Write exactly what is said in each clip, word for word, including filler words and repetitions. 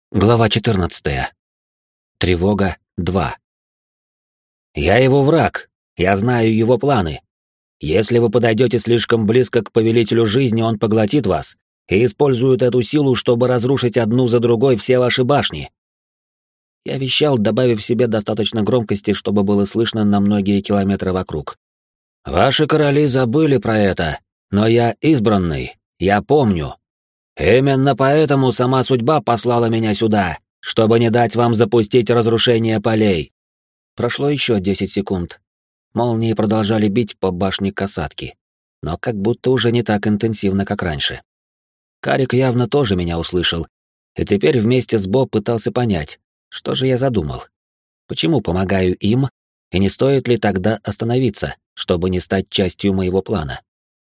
Глава четырнадцатая. Тревога два. «Я его враг. Я знаю его планы. Если вы подойдете слишком близко к повелителю жизни, он поглотит вас и использует эту силу, чтобы разрушить одну за другой все ваши башни». Я вещал, добавив себе достаточно громкости, чтобы было слышно на многие километры вокруг. «Ваши короли забыли про это, но я избранный, я помню. Именно поэтому сама судьба послала меня сюда, чтобы не дать вам запустить разрушение полей». Прошло еще десять секунд. Молнии продолжали бить по башне касатки, но как будто уже не так интенсивно, как раньше. Карик явно тоже меня услышал, и теперь вместе с Бо пытался понять, что же я задумал. Почему помогаю им, и не стоит ли тогда остановиться, чтобы не стать частью моего плана?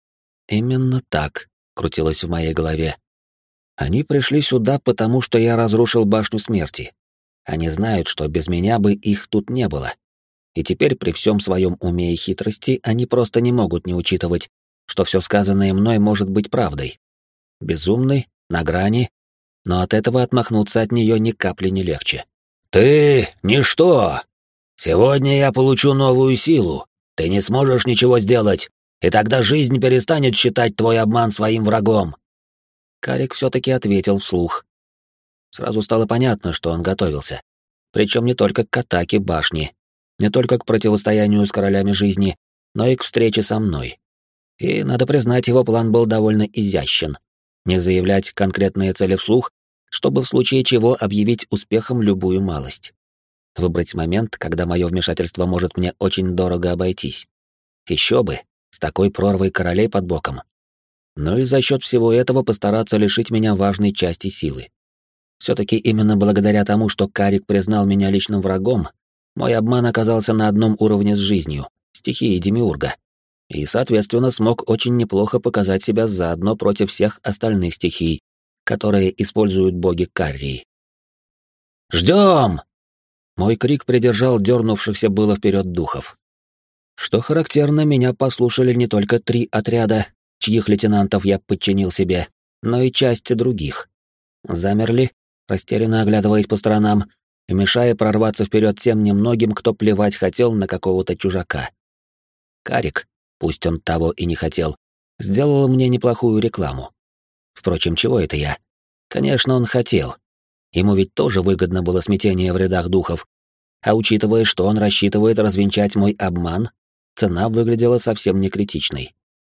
Именно так крутилось в моей голове. Они пришли сюда, потому что я разрушил башню смерти. Они знают, что без меня бы их тут не было. И теперь при всем своем уме и хитрости они просто не могут не учитывать, что все сказанное мной может быть правдой. Безумный, на грани, но от этого отмахнуться от нее ни капли не легче. «Ты — ничто! Сегодня я получу новую силу. Ты не сможешь ничего сделать, и тогда жизнь перестанет считать твой обман своим врагом». Карик все-таки ответил вслух. Сразу стало понятно, что он готовился. Причем не только к атаке башни, не только к противостоянию с королями жизни, но и к встрече со мной. И, надо признать, его план был довольно изящен. Не заявлять конкретные цели вслух, чтобы в случае чего объявить успехом любую малость. Выбрать момент, когда мое вмешательство может мне очень дорого обойтись. Еще бы, с такой прорвой королей под боком. Ну и за счет всего этого постараться лишить меня важной части силы. Все-таки именно благодаря тому, что Карик признал меня личным врагом, мой обман оказался на одном уровне с жизнью, стихией Демиурга, и, соответственно, смог очень неплохо показать себя заодно против всех остальных стихий, которые используют боги Каррии. «Ждем!» Мой крик придержал дернувшихся было вперед духов. Что характерно, меня послушали не только три отряда, чьих лейтенантов я подчинил себе, но и части других. Замерли, растерянно оглядываясь по сторонам, и мешая прорваться вперед тем немногим, кто плевать хотел на какого-то чужака. Карик, пусть он того и не хотел, сделал мне неплохую рекламу. Впрочем, чего это я? Конечно, он хотел. Ему ведь тоже выгодно было смятение в рядах духов, а учитывая, что он рассчитывает развенчать мой обман, цена выглядела совсем не критичной.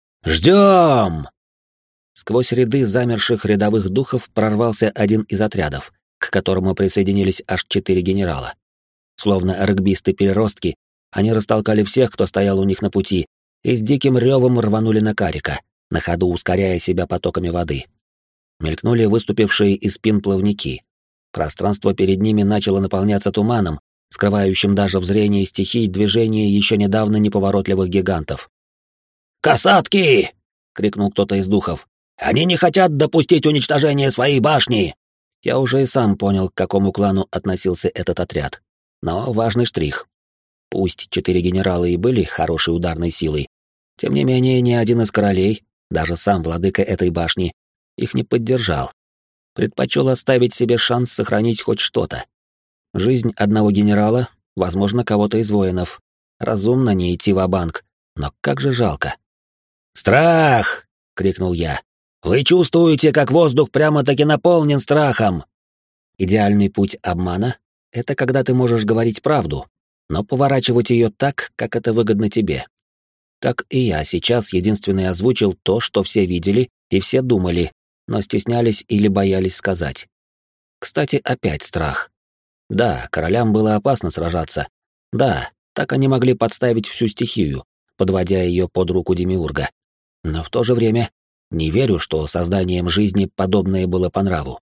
«Ждем!» Сквозь ряды замерших рядовых духов прорвался один из отрядов, к которому присоединились аж четыре генерала. Словно регбисты-переростки, они растолкали всех, кто стоял у них на пути, и с диким ревом рванули на Карика, на ходу ускоряя себя потоками воды. Мелькнули выступившие из спин плавники. Пространство перед ними начало наполняться туманом, скрывающим даже в зрении стихий движение еще недавно неповоротливых гигантов. «Касатки!» — крикнул кто-то из духов. «Они не хотят допустить уничтожения своей башни!» Я уже и сам понял, к какому клану относился этот отряд. Но важный штрих. Пусть четыре генерала и были хорошей ударной силой, тем не менее ни один из королей, даже сам владыка этой башни, их не поддержал. Предпочел оставить себе шанс сохранить хоть что-то. Жизнь одного генерала, возможно, кого-то из воинов. Разумно не идти ва-банк, но как же жалко. «Страх!» — крикнул я. «Вы чувствуете, как воздух прямо-таки наполнен страхом!» Идеальный путь обмана — это когда ты можешь говорить правду, но поворачивать ее так, как это выгодно тебе. Так и я сейчас единственный озвучил то, что все видели и все думали, но стеснялись или боялись сказать. Кстати, опять страх. Да, королям было опасно сражаться. Да, так они могли подставить всю стихию, подводя ее под руку Демиурга. Но в то же время не верю, что созданием жизни подобное было по нраву.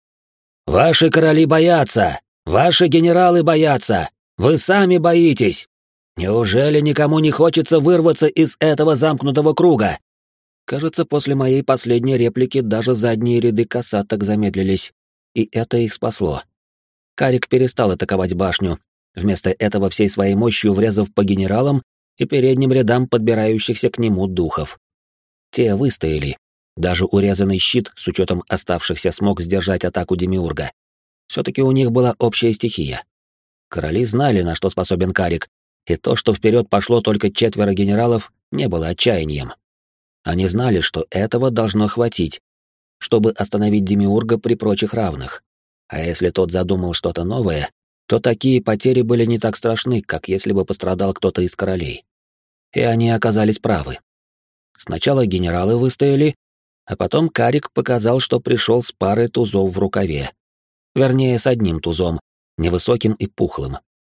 «Ваши короли боятся! Ваши генералы боятся! Вы сами боитесь! Неужели никому не хочется вырваться из этого замкнутого круга?» Кажется, после моей последней реплики даже задние ряды касаток замедлились, и это их спасло. Карик перестал атаковать башню, вместо этого всей своей мощью врезав по генералам и передним рядам подбирающихся к нему духов. Те выстояли. Даже урезанный щит, с учетом оставшихся, смог сдержать атаку Демиурга. Все-таки у них была общая стихия. Короли знали, на что способен Карик, и то, что вперед пошло только четверо генералов, не было отчаянием. Они знали, что этого должно хватить, чтобы остановить Демиурга при прочих равных. А если тот задумал что-то новое, то такие потери были не так страшны, как если бы пострадал кто-то из королей. И они оказались правы. Сначала генералы выстояли, а потом Карик показал, что пришел с парой тузов в рукаве. Вернее, с одним тузом, невысоким и пухлым.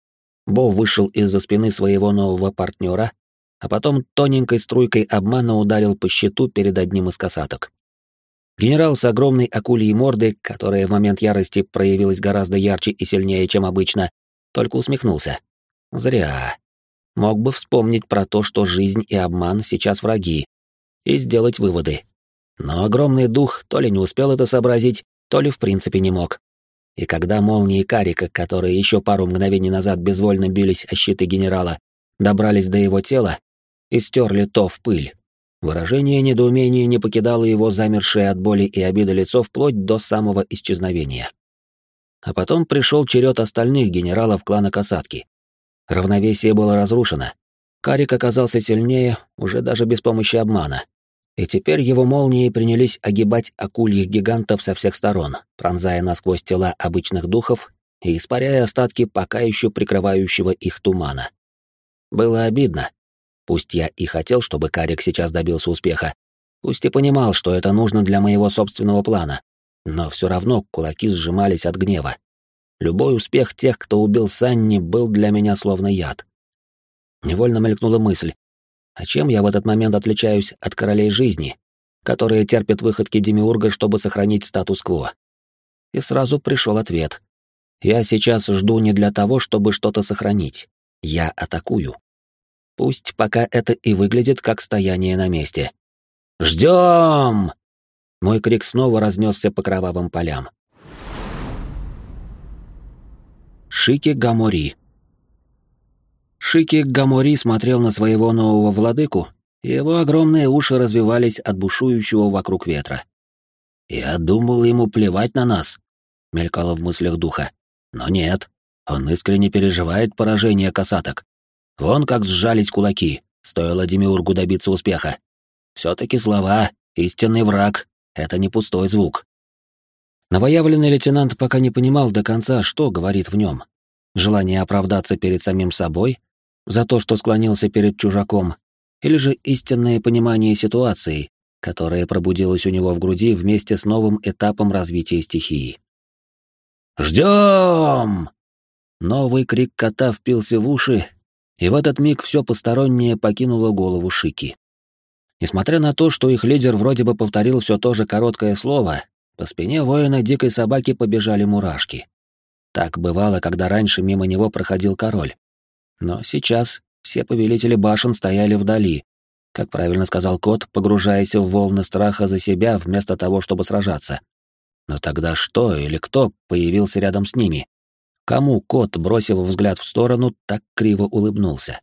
Бо вышел из-за спины своего нового партнера, а потом тоненькой струйкой обмана ударил по щиту перед одним из касаток. Генерал с огромной акульей мордой, которая в момент ярости проявилась гораздо ярче и сильнее, чем обычно, только усмехнулся. Зря. Мог бы вспомнить про то, что жизнь и обман сейчас враги, и сделать выводы. Но огромный дух то ли не успел это сообразить, то ли в принципе не мог. И когда молнии Карика, которые еще пару мгновений назад безвольно бились о щиты генерала, добрались до его тела и стерли то в пыль, выражение недоумения не покидало его замершее от боли и обиды лицо вплоть до самого исчезновения. А потом пришел черед остальных генералов клана Касатки. Равновесие было разрушено. Карик оказался сильнее, уже даже без помощи обмана. И теперь его молнии принялись огибать акульих гигантов со всех сторон, пронзая насквозь тела обычных духов и испаряя остатки пока еще прикрывающего их тумана. Было обидно. Пусть я и хотел, чтобы Карик сейчас добился успеха, пусть и понимал, что это нужно для моего собственного плана, но все равно кулаки сжимались от гнева. Любой успех тех, кто убил Санни, был для меня словно яд. Невольно мелькнула мысль, а чем я в этот момент отличаюсь от королей жизни, которые терпят выходки Демиурга, чтобы сохранить статус-кво? И сразу пришел ответ. Я сейчас жду не для того, чтобы что-то сохранить. Я атакую. Пусть пока это и выглядит как стояние на месте. «Ждем!» Мой крик снова разнесся по кровавым полям. Шики Гамори. Шики Гамори смотрел на своего нового владыку, и его огромные уши развивались от бушующего вокруг ветра. «Я думал, ему плевать на нас», — мелькало в мыслях духа. Но нет, он искренне переживает поражение касаток. Вон как сжались кулаки, стоило Демиургу добиться успеха. Все-таки слова «истинный враг» — это не пустой звук. Новоявленный лейтенант пока не понимал до конца, что говорит в нем. Желание оправдаться перед самим собой за то, что склонился перед чужаком, или же истинное понимание ситуации, которая пробудилась у него в груди вместе с новым этапом развития стихии. «Ждем!» Новый крик кота впился в уши, и в этот миг все постороннее покинуло голову Шики. Несмотря на то, что их лидер вроде бы повторил все то же короткое слово, по спине воина дикой собаки побежали мурашки. Так бывало, когда раньше мимо него проходил король. Но сейчас все повелители башен стояли вдали, как правильно сказал кот, погружаясь в волны страха за себя вместо того, чтобы сражаться. Но тогда что или кто появился рядом с ними? Кому кот, бросив взгляд в сторону, так криво улыбнулся?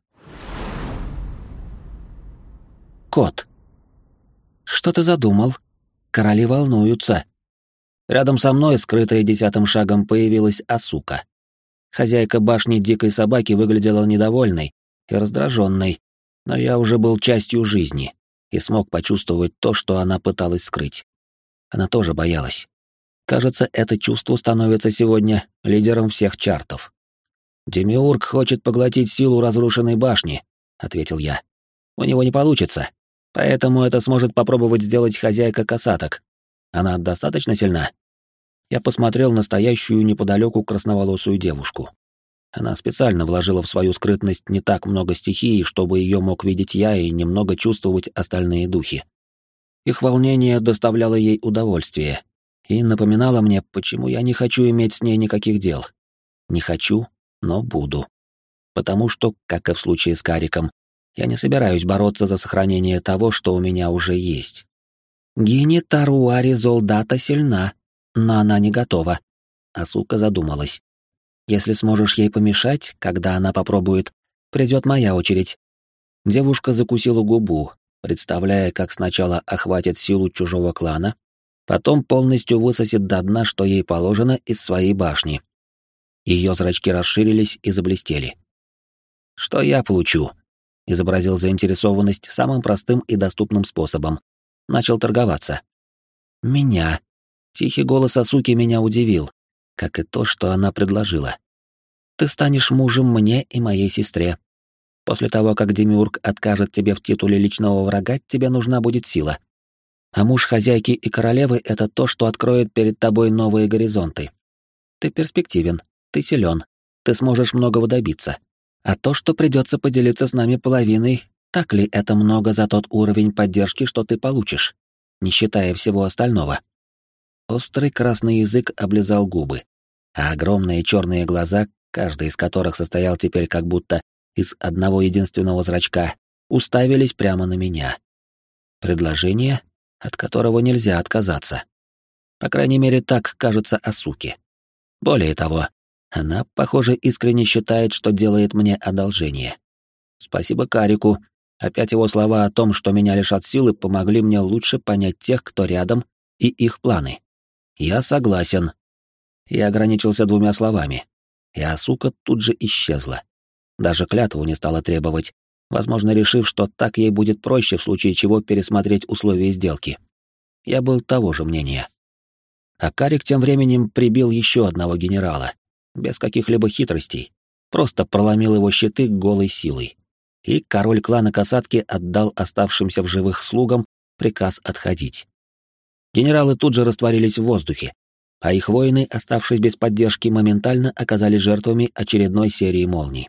Кот. Что ты задумал? Короли волнуются. Рядом со мной, скрытая десятым шагом, появилась Асука. Хозяйка башни дикой собаки выглядела недовольной и раздраженной, но я уже был частью жизни и смог почувствовать то, что она пыталась скрыть. Она тоже боялась. Кажется, это чувство становится сегодня лидером всех чартов. «Демиург хочет поглотить силу разрушенной башни», — ответил я. «У него не получится, поэтому это сможет попробовать сделать хозяйка касаток. Она достаточно сильна?» Я посмотрел на стоящую неподалеку красноволосую девушку. Она специально вложила в свою скрытность не так много стихий, чтобы ее мог видеть я и немного чувствовать остальные духи. Их волнение доставляло ей удовольствие и напоминало мне, почему я не хочу иметь с ней никаких дел. Не хочу, но буду. Потому что, как и в случае с Кариком, я не собираюсь бороться за сохранение того, что у меня уже есть. Гини Таруари Золдата сильна, но она не готова. Асука задумалась. Если сможешь ей помешать, когда она попробует, придет моя очередь. Девушка закусила губу, представляя, как сначала охватит силу чужого клана, Потом полностью высосет до дна, что ей положено, из своей башни. Ее зрачки расширились и заблестели. «Что я получу?» — изобразил заинтересованность самым простым и доступным способом. Начал торговаться. «Меня». Тихий голос Асуки меня удивил, как и то, что она предложила. «Ты станешь мужем мне и моей сестре. После того, как Демиург откажет тебе в титуле личного врага, тебе нужна будет сила. А муж хозяйки и королевы — это то, что откроет перед тобой новые горизонты. Ты перспективен, ты силен, ты сможешь многого добиться. А то, что придется поделиться с нами половиной, так ли это много за тот уровень поддержки, что ты получишь, не считая всего остального?» Острый красный язык облизал губы, а огромные черные глаза, каждый из которых состоял теперь как будто из одного единственного зрачка, уставились прямо на меня. Предложение, от которого нельзя отказаться. По крайней мере, так кажется Асуке. Более того, она, похоже, искренне считает, что делает мне одолжение. Спасибо Карику. Опять его слова о том, что меня лишат силы, помогли мне лучше понять тех, кто рядом, и их планы. Я согласен. Я ограничился двумя словами, и Асука тут же исчезла. Даже клятву не стала требовать, возможно, решив, что так ей будет проще в случае чего пересмотреть условия сделки. Я был того же мнения. А Карик тем временем прибил еще одного генерала, без каких-либо хитростей, просто проломил его щиты голой силой. И король клана Касатки отдал оставшимся в живых слугам приказ отходить. Генералы тут же растворились в воздухе, а их воины, оставшись без поддержки, моментально оказались жертвами очередной серии молний.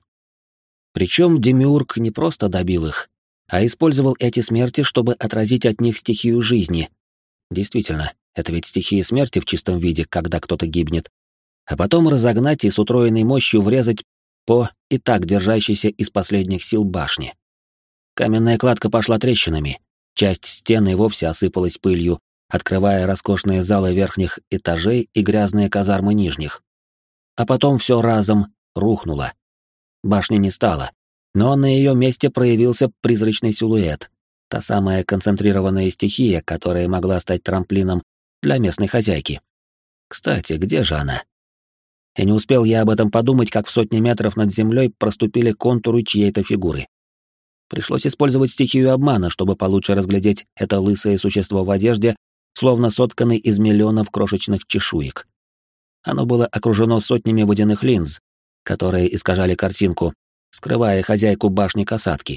Причем Демиург не просто добил их, а использовал эти смерти, чтобы отразить от них стихию жизни. Действительно, это ведь стихия смерти в чистом виде, когда кто-то гибнет. А потом разогнать и с утроенной мощью врезать по и так держащейся из последних сил башне. Каменная кладка пошла трещинами, часть стены вовсе осыпалась пылью, открывая роскошные залы верхних этажей и грязные казармы нижних. А потом все разом рухнуло. Башни не стало, но на ее месте проявился призрачный силуэт, та самая концентрированная стихия, которая могла стать трамплином для местной хозяйки. Кстати, где же она? И не успел я об этом подумать, как в сотни метров над землей проступили контуры чьей-то фигуры. Пришлось использовать стихию обмана, чтобы получше разглядеть это лысое существо в одежде, словно сотканный из миллионов крошечных чешуек. Оно было окружено сотнями водяных линз, которые искажали картинку, скрывая хозяйку башни Касатки.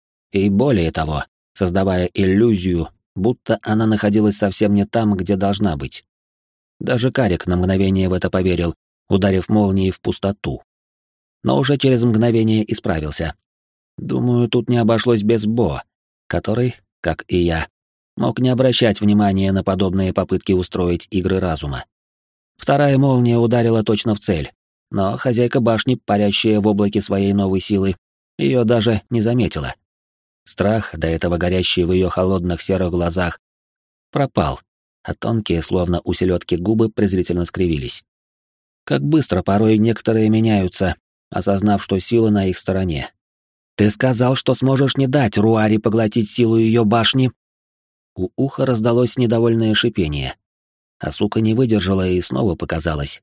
И более того, создавая иллюзию, будто она находилась совсем не там, где должна быть. Даже Карик на мгновение в это поверил, ударив молнией в пустоту. Но уже через мгновение исправился. Думаю, тут не обошлось без Бо, который, как и я, мог не обращать внимания на подобные попытки устроить игры разума. Вторая молния ударила точно в цель, но хозяйка башни, парящая в облаке своей новой силы, ее даже не заметила. Страх, до этого горящий в ее холодных серых глазах, пропал, а тонкие, словно у селедки, губы презрительно скривились. Как быстро порой некоторые меняются, осознав, что сила на их стороне. «Ты сказал, что сможешь не дать Руари поглотить силу ее башни?» У уха раздалось недовольное шипение. Асука не выдержала и снова показалась.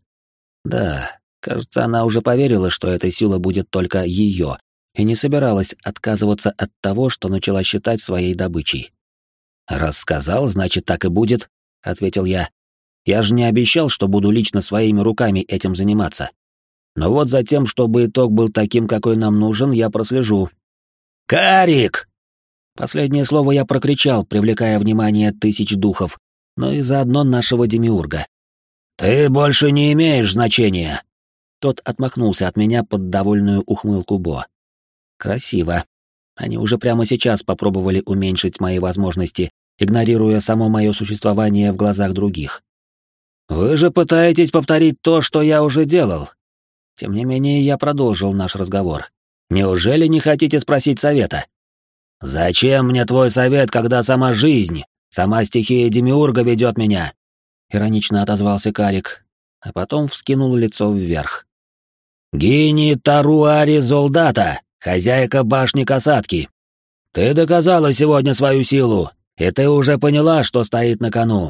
Да, кажется, она уже поверила, что эта сила будет только ее, и не собиралась отказываться от того, что начала считать своей добычей. «Раз сказал, значит, так и будет», — ответил я. «Я же не обещал, что буду лично своими руками этим заниматься. Но вот за тем, чтобы итог был таким, какой нам нужен, я прослежу». «Карик!» Последнее слово я прокричал, привлекая внимание тысяч духов, но и заодно нашего демиурга. «Ты больше не имеешь значения!» Тот отмахнулся от меня под довольную ухмылку Бо. «Красиво. Они уже прямо сейчас попробовали уменьшить мои возможности, игнорируя само мое существование в глазах других. Вы же пытаетесь повторить то, что я уже делал». Тем не менее, я продолжил наш разговор. «Неужели не хотите спросить совета?» «Зачем мне твой совет, когда сама жизнь, сама стихия Демиурга ведет меня?» Иронично отозвался Карик, а потом вскинул лицо вверх. «Гини Таруари Золдата, хозяйка башни Касатки. Ты доказала сегодня свою силу, и ты уже поняла, что стоит на кону.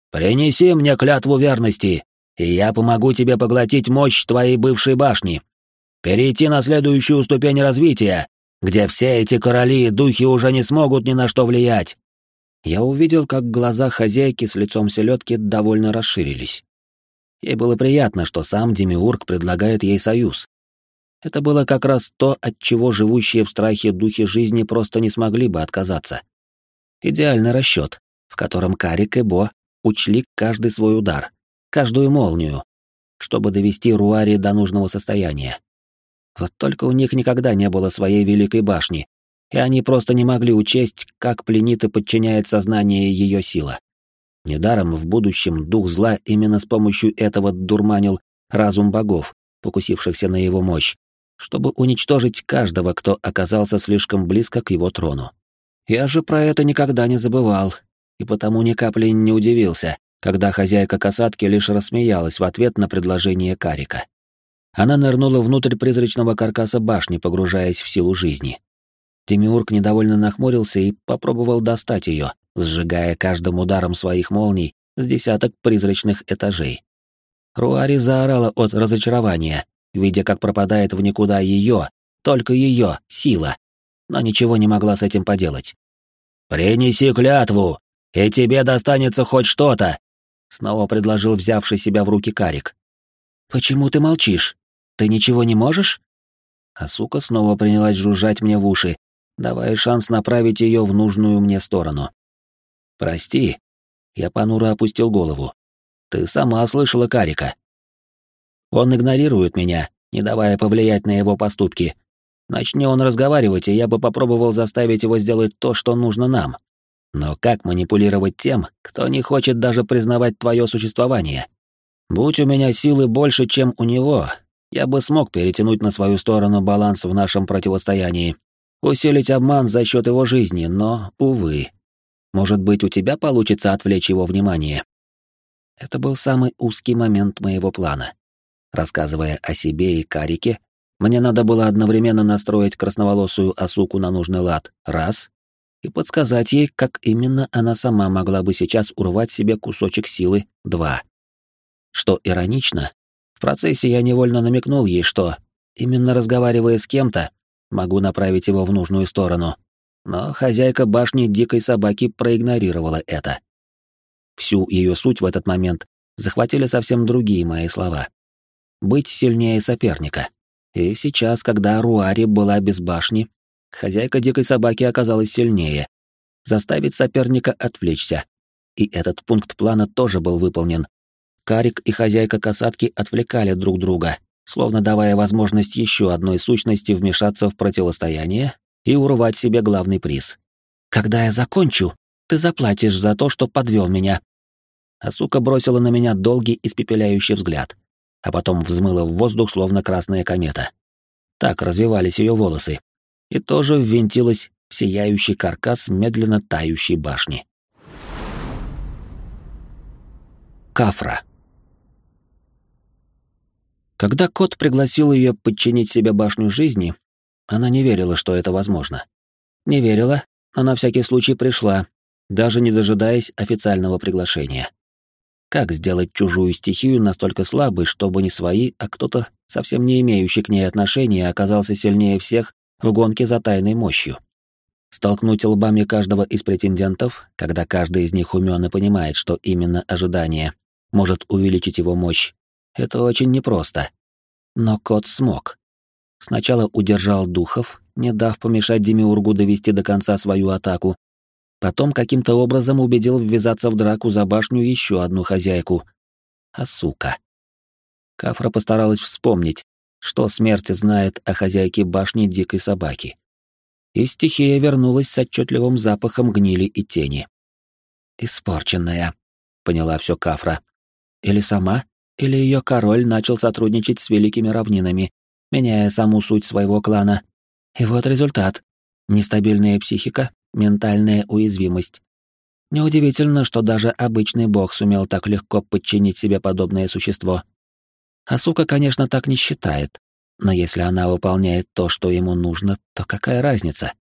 Принеси мне клятву верности, и я помогу тебе поглотить мощь твоей бывшей башни. Перейти на следующую ступень развития, где все эти короли и духи уже не смогут ни на что влиять». Я увидел, как глаза хозяйки с лицом селедки довольно расширились. Ей было приятно, что сам Демиург предлагает ей союз. Это было как раз то, от чего живущие в страхе духи жизни просто не смогли бы отказаться. Идеальный расчет, в котором Карик и Бо учли каждый свой удар, каждую молнию, чтобы довести Руари до нужного состояния. Вот только у них никогда не было своей великой башни, и они просто не могли учесть, как пленит и подчиняет сознание ее сила. Недаром в будущем дух зла именно с помощью этого дурманил разум богов, покусившихся на его мощь, чтобы уничтожить каждого, кто оказался слишком близко к его трону. Я же про это никогда не забывал, и потому ни капли не удивился, когда хозяйка касатки лишь рассмеялась в ответ на предложение Карика. Она нырнула внутрь призрачного каркаса башни, погружаясь в силу жизни. Демиург недовольно нахмурился и попробовал достать ее, сжигая каждым ударом своих молний с десяток призрачных этажей. Руари заорала от разочарования, видя, как пропадает в никуда ее, только ее, сила, но ничего не могла с этим поделать. «Принеси клятву, и тебе достанется хоть что-то!» — снова предложил взявший себя в руки Карик. «Почему ты молчишь? Ты ничего не можешь?» А сука снова принялась жужжать мне в уши, давая шанс направить ее в нужную мне сторону. «Прости», — я понуро опустил голову. «Ты сама слышала Карика. Он игнорирует меня, не давая повлиять на его поступки. Начни он разговаривать, и я бы попробовал заставить его сделать то, что нужно нам. Но как манипулировать тем, кто не хочет даже признавать твое существование? Будь у меня силы больше, чем у него, я бы смог перетянуть на свою сторону баланс в нашем противостоянии, усилить обман за счет его жизни, но, увы. Может быть, у тебя получится отвлечь его внимание?» Это был самый узкий момент моего плана. Рассказывая о себе и Карике, мне надо было одновременно настроить красноволосую Асуку на нужный лад, раз, и подсказать ей, как именно она сама могла бы сейчас урвать себе кусочек силы, два. Что иронично, в процессе я невольно намекнул ей, что, именно разговаривая с кем-то, могу направить его в нужную сторону, но хозяйка башни дикой собаки проигнорировала это. Всю ее суть в этот момент захватили совсем другие мои слова. Быть сильнее соперника. И сейчас, когда Руари была без башни, хозяйка дикой собаки оказалась сильнее. Заставить соперника отвлечься. И этот пункт плана тоже был выполнен. Карик и хозяйка касатки отвлекали друг друга, словно давая возможность еще одной сущности вмешаться в противостояние и урвать себе главный приз. «Когда я закончу, ты заплатишь за то, что подвел меня». Асука бросила на меня долгий испепеляющий взгляд, а потом взмыла в воздух, словно красная комета. Так развивались ее волосы, и тоже ввинтилась в сияющий каркас медленно тающей башни. Кафра. Когда кот пригласил ее подчинить себе башню жизни, она не верила, что это возможно. Не верила, но на всякий случай пришла, даже не дожидаясь официального приглашения. Как сделать чужую стихию настолько слабой, чтобы не свои, а кто-то, совсем не имеющий к ней отношения, оказался сильнее всех в гонке за тайной мощью? Столкнуть лбами каждого из претендентов, когда каждый из них умен и понимает, что именно ожидание может увеличить его мощь, это очень непросто. Но кот смог. Сначала удержал духов, не дав помешать Демиургу довести до конца свою атаку, потом каким-то образом убедил ввязаться в драку за башню еще одну хозяйку. Асука. Кафра постаралась вспомнить, что смерть знает о хозяйке башни дикой собаки. И стихия вернулась с отчетливым запахом гнили и тени. «Испорченная», — поняла все Кафра. Или сама, или ее король начал сотрудничать с великими равнинами, меняя саму суть своего клана. И вот результат. Нестабильная психика, ментальная уязвимость. Неудивительно, что даже обычный бог сумел так легко подчинить себе подобное существо. Асука, конечно, так не считает, но если она выполняет то, что ему нужно, то какая разница?